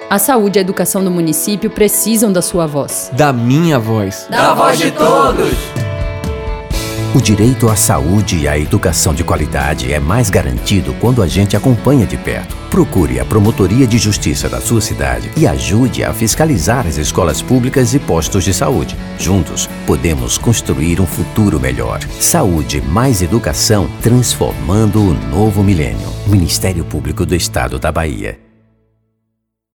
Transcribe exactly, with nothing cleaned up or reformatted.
A saúde e a educação do município precisam da sua voz. Da minha voz. Da voz de todos! O direito à saúde e à educação de qualidade é mais garantido quando a gente acompanha de perto. Procure a Promotoria de Justiça da sua cidade e ajude a fiscalizar as escolas públicas e postos de saúde. Juntos, podemos construir um futuro melhor. Saúde mais educação, transformando o novo milênio. Ministério Público do Estado da Bahia.